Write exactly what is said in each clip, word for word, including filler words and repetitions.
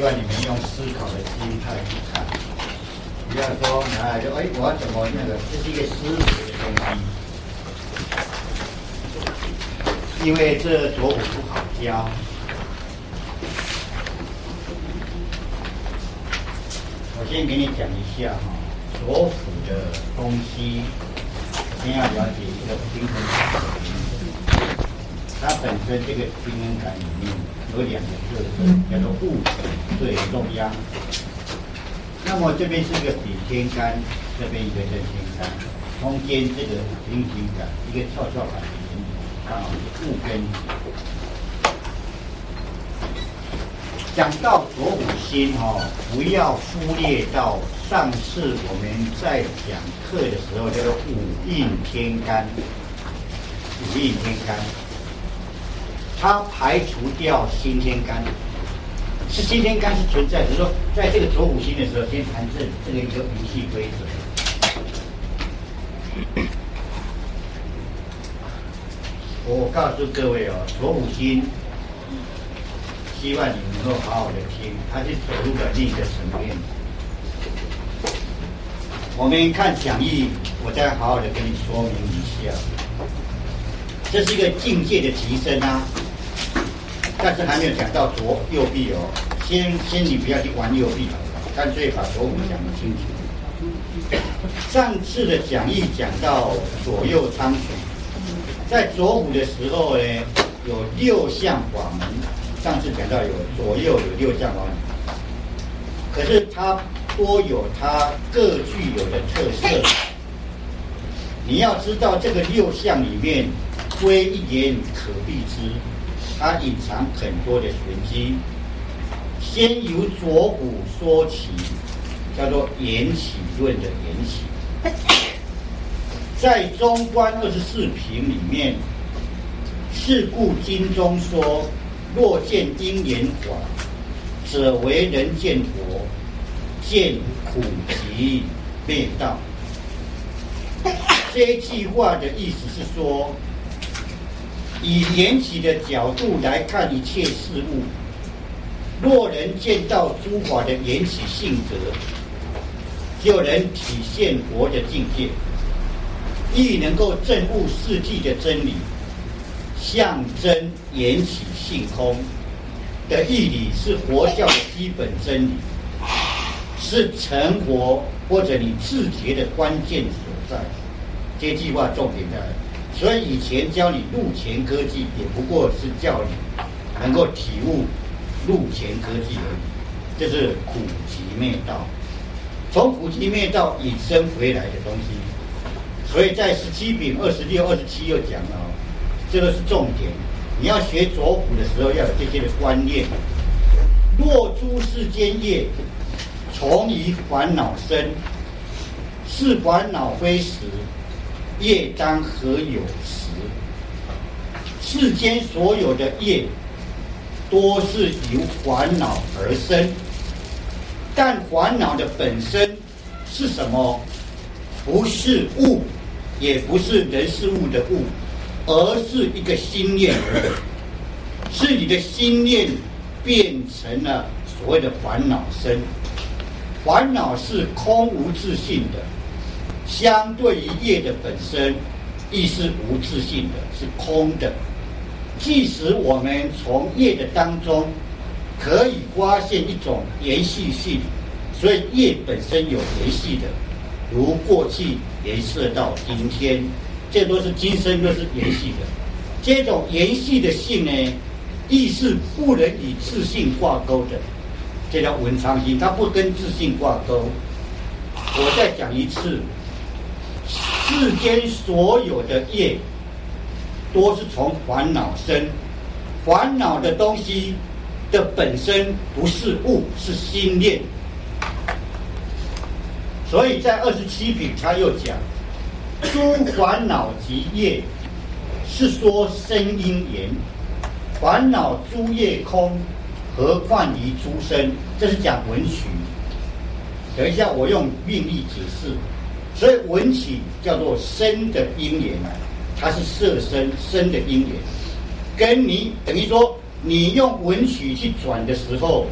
望你们用思考的心态去看，不要说拿来就哎，我要怎么那个，这是一个思维的东西，因为这左辅不好教。我先给你讲一下哈，左辅的东西，先要了解这个平衡感的名字。它本身这个平衡感里面有两个特色，叫做物对中央。那么这边是一个比天干，这边一个正天干，中间这个平行感，一个跷跷板的原理，刚好是物跟。讲到左辅星哦，不要忽略到上次我们在讲课的时候叫做五运天干，五运天干。它排除掉新天干，是新天干是存在，只是说在这个左辅星的时候，先谈这这个一个游戏规则。我告诉各位哦，左辅星，希望你能够好好的听，它是走入了另一个层面。我们看讲义，我再好好的跟你说明一下，这是一个境界的提升啊。但是还没有讲到左右臂哦，先先你不要去玩右臂好了，干脆把左辅讲得清楚。上次的讲义讲到左右苍穹，在左辅的时候呢，有六项法门。上次讲到有左右有六项法门，可是它多有它各具有的特色。你要知道这个六项里面，非一言可避之。它隐藏很多的玄机。先由左辅说起，叫做缘起论的缘起。在中观二十四品里面，是故经中说：若见因缘法，则为人见佛，见苦集灭道。这一句话的意思是说，以缘起的角度来看一切事物，若能见到诸法的缘起性格，就能体现佛的境界，亦能够证悟世纪的真理。象征缘起性空的义理是佛教的基本真理，是成佛或者你自觉的关键所在。这句话重点在。所以以前教你入前科技，也不过是叫你能够体悟入前科技而已，这是苦集灭道，从苦集灭道引申回来的东西。所以在十七品、二十六、二十七又讲了，这个是重点。你要学左辅的时候，要有这些的观念。若诸世间业，从于烦恼生，是烦恼非时，业当何有时？世间所有的业，多是由烦恼而生，但烦恼的本身是什么？不是物，也不是人事物的物，而是一个心念而已。是你的心念变成了所谓的烦恼生。烦恼是空无自性的。相对于业的本身，亦是无自性的，是空的。即使我们从业的当中可以发现一种延续性，所以业本身有延续的，如过去延续到今天，这都是今生都是延续的。这种延续的性呢，亦是不能与自性挂钩的，这叫文昌星，它不跟自性挂钩。我再讲一次。世间所有的业，多是从烦恼生。烦恼的东西的本身不是物，是心念。所以在二十七品他又讲，诸烦恼及业，是说生因缘。烦恼诸业空，何况于诸生？这是讲文曲。等一下我用命例解释。所以文曲叫做生的因缘，它是色身生的因缘，跟你等于说你用文曲去转的时候，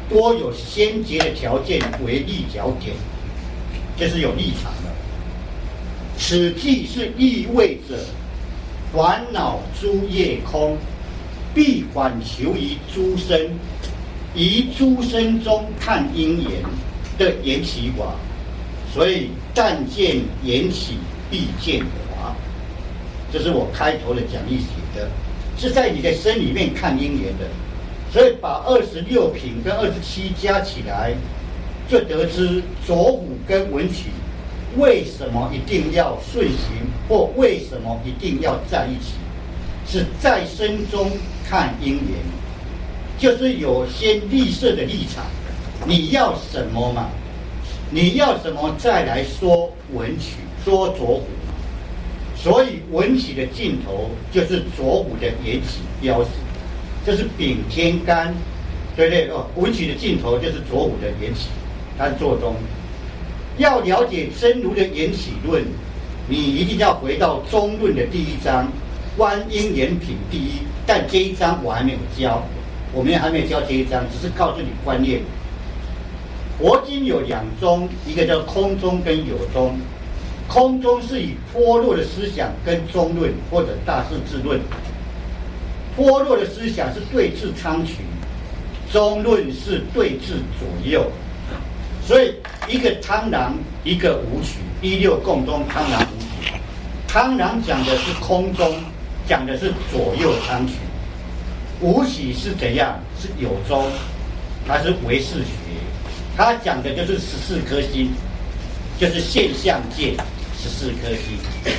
多有先决的条件为立脚点，这是有立场的。此即是意味着烦恼诸业空，必反求于诸生，于诸生中看因缘的缘起法。所以但见缘起，必见法。这是我开头的讲义写的，是在你的身里面看因缘的。所以把二十六品跟二十七加起来，就得知左辅跟文曲为什么一定要顺行，或为什么一定要在一起，是在身中看因缘，就是有先立设的立场，你要什么嘛？你要什么再来说文曲，说左辅。所以文曲的尽头就是左辅的缘起标识。这是丙天干，对不对？哦，文曲的尽头就是左辅的缘起，它是做中。要了解真如的缘起论，你一定要回到中论的第一章，观因缘品第一。但这一章我还没有教，我们还没有教这一章，只是告诉你观念。佛经有两宗，一个叫空宗跟有宗。空宗是以般若的思想跟中论或者大势至论。般若的思想是对治苍穹，中论是对治左右，所以一个汤囊，一个武曲，一六共宗汤囊武曲。汤囊讲的是空中，讲的是左右苍穹；武曲是怎样？是有中，它是唯识学，它讲的就是十四颗星，就是现象界十四颗星。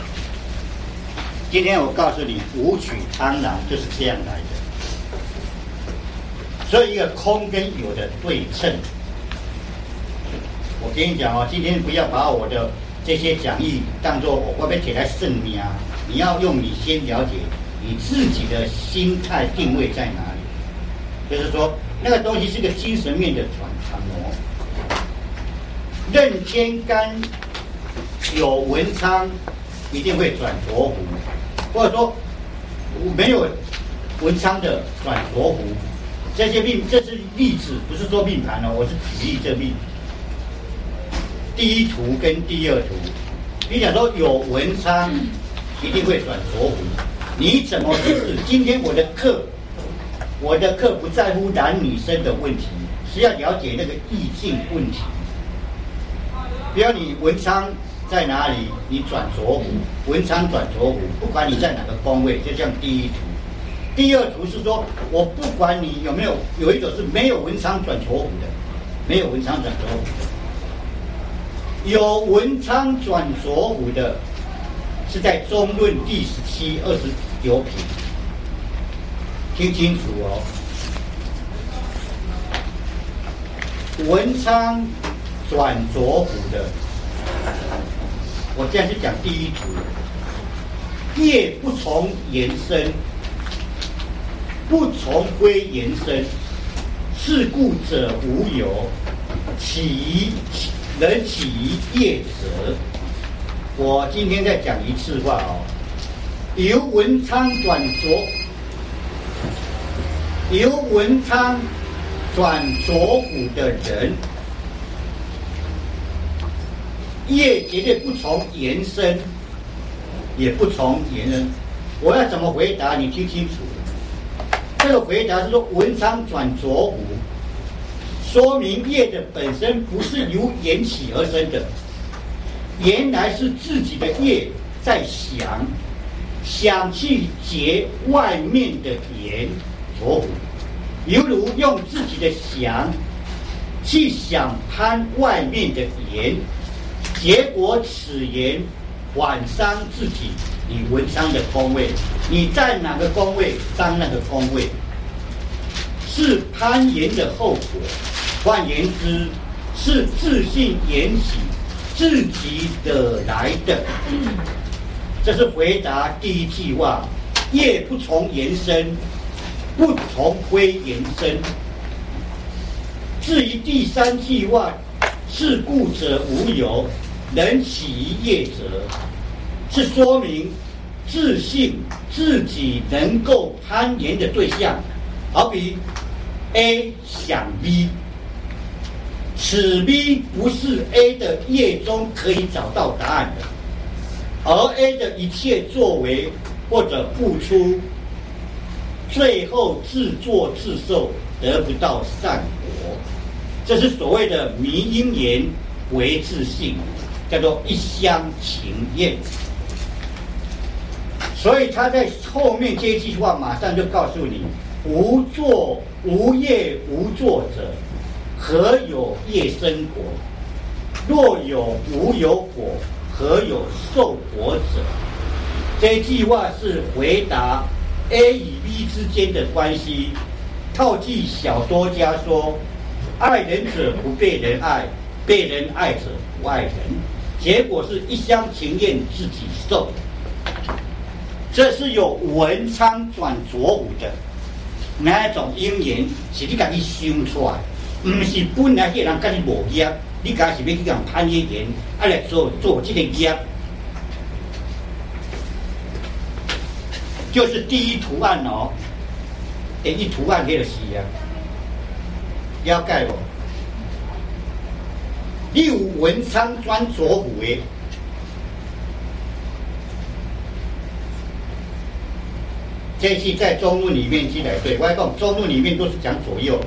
今天我告诉你，武曲汤囊就是这样来的。所以一个空跟有的对称。我跟你讲哦，今天不要把我的这些讲义当作我会被写在圣命啊，你要用你先了解你自己的心态定位在哪里。就是说，那个东西是个精神面的转传摩。任天干有文昌，一定会转左辅。或者说没有文昌的转左辅，这些命，这是例子，不是说命盘哦，我是举例这命。第一图跟第二图，你讲说有文昌，一定会转左辅，你怎么解释？今天我的课，我的课不在乎男女生的问题，是要了解那个意境问题。比如你文昌在哪里？你转左辅，文昌转左辅，不管你在哪个宫位，就像第一图。第二图是说，我不管你有没有，有一种是没有文昌转左辅的，没有文昌转左辅的，有文昌转左辅的，是在中论第十七、二十九品，听清楚哦。文昌转左辅的。我现在是讲第一图，业不从延伸，不从归延伸，是故者无有，起人起于业者。我今天再讲一次话哦，由文昌转左，由文昌转左辅的人。业绝对不从延伸，也不从延伸。我要怎么回答？你听清楚。这个回答是说，文昌转左辅，说明业的本身不是由缘起而生的，原来是自己的业在想，想去结外面的缘，左辅，犹如用自己的想去想攀外面的缘。结果此言反伤自己，你文昌的宫位，你在哪个宫位伤那个宫位，是攀岩的后果。换言之，是自信缘起，自己得来的。这是回答第一句话：业不从延伸，不从归延伸。至于第三句话，是故者无有，人起于业者，是说明自信自己能够攀岩的对象。好比 A 想 B， 此 B 不是 A 的业中可以找到答案的，而 A 的一切作为或者付出，最后自作自受，得不到善果。这是所谓的迷因缘为自性，叫做一厢情愿。所以他在后面这一句话马上就告诉你：无作无业无作者，何有业生果？若有无有果，何有受果者？这一句话是回答 A 与 B 之间的关系。套句小说家说：爱人者不被人爱，被人爱者不爱人，结果是一厢情愿自己受。这是有文昌转左武的那一种因缘，是你自己想出来，不是本来那人跟你无业，你家是要去讲攀业缘，啊来做做这个业。就是第一图案哦，第一图案那个是啊，了解无？你有文昌转左武的。这是在中论里面记来对，我讲中论里面都是讲左右。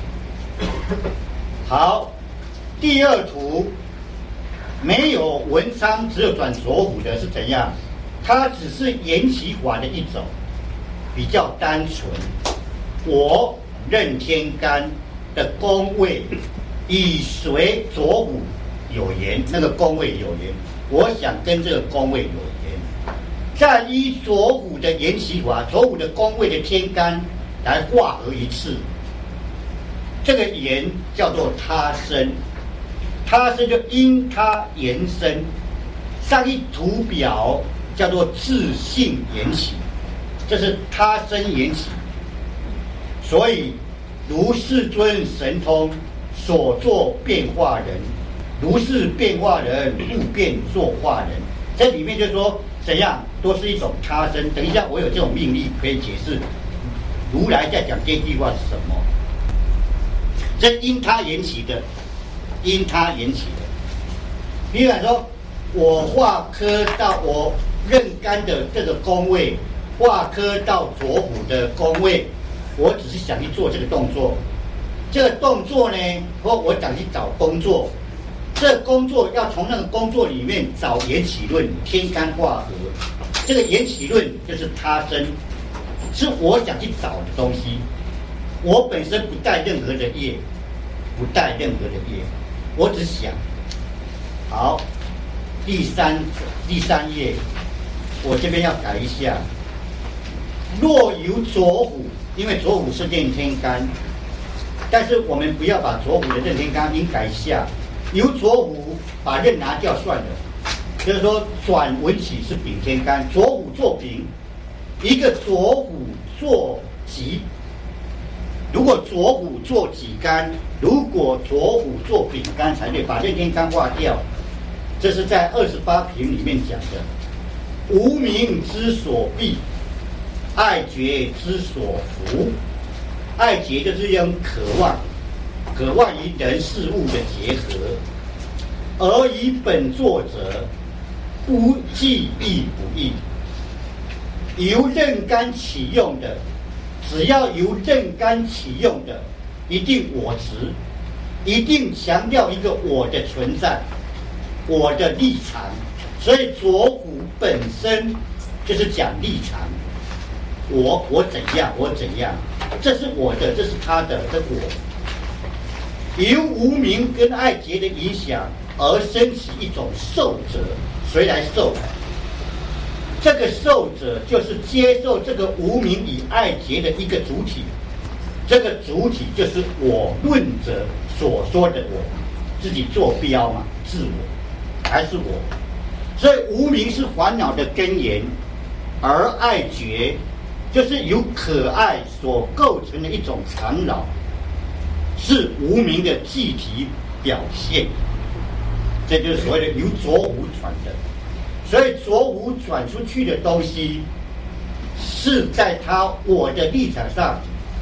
好，第二图没有文昌，只有转左武的是怎样？它只是缘起法的一种，比较单纯。我任天干的宫位与随左武有缘，那个宫位有缘，我想跟这个宫位有缘。再依左武的缘起法，左武的宫位的天干来化合一次，这个缘叫做他生，他生就因他延伸。上一图表叫做自性缘起，这是他生缘起。所以如是尊神通所作变化人，如是变化人故变作化人。这里面就说怎样都是一种他生。等一下我有这种命力可以解释如来在讲这句话是什么。这因他缘起的，因他缘起的。比如说我化科到我任干的这个宫位，化科到左虎的宫位，我只是想去做这个动作。这个动作呢，或我想去找工作，这个工作要从那个工作里面找缘起论，天干化合。这个缘起论就是他生，是我想去找的东西。我本身不带任何的业，不带任何的业，我只想。好，第三第三页，我这边要改一下。若由左虎，因为左虎是任天干，但是我们不要把左虎的任天干音改一下，由左虎把任拿掉算了。就是说转文起是丙天干，左虎做丙，一个左虎做己。如果左虎做己干，如果左虎做丙干才对，把任天干划掉。这是在二十八品里面讲的。无明之所避，爱觉之所伏。爱觉就是用渴望，渴望于人事物的结合，而以本作者，不既亦不易。由任干起用的，只要由任干起用的，一定我执，一定强调一个我的存在，我的立场。所以左虎本身就是讲立场，我我怎样，我怎样，这是我的，这是他的，这我。由无明跟爱结的影响而升起一种受者，谁来受？这个受者就是接受这个无明与爱结的一个主体，这个主体就是我论者所说的我，自己坐标嘛，自我还是我。所以无明是烦恼的根源，而爱觉就是由可爱所构成的一种缠绕，是无明的具体表现。这就是所谓的由左武转的。所以左武转出去的东西，是在他我的立场上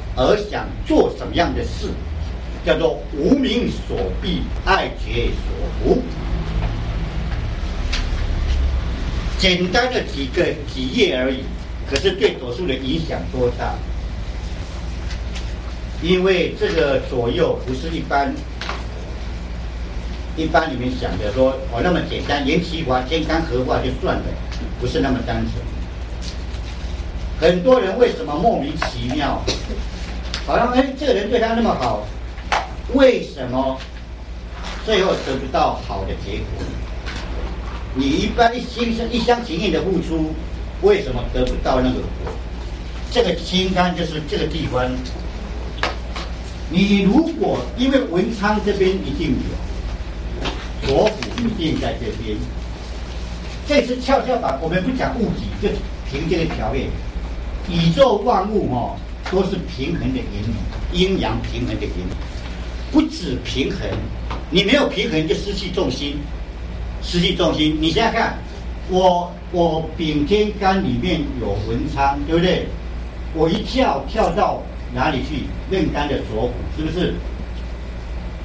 而想做什么样的事，叫做无名所必，爱觉所伏。简单的几个几页而已，可是对多数的影响多大？因为这个左右不是一般一般里面想的说哦那么简单，缘起法、天干合化就算了，不是那么单纯。很多人为什么莫名其妙？好像哎，这个人对他那么好，为什么最后得不到好的结果？你一般一心一厢情愿的付出，为什么得不到那个果？这个天干就是这个地方。你如果因为文昌这边一定有，左辅一定在这边，这是悄悄把我们不讲物体，就凭这个条件，宇宙万物哦都是平衡的原理，阴阳平衡的原理，不止平衡，你没有平衡就失去重心，失去重心。你想想看，我我丙天干里面有文昌，对不对？我一跳跳到哪里去？壬干的左辅，是不是？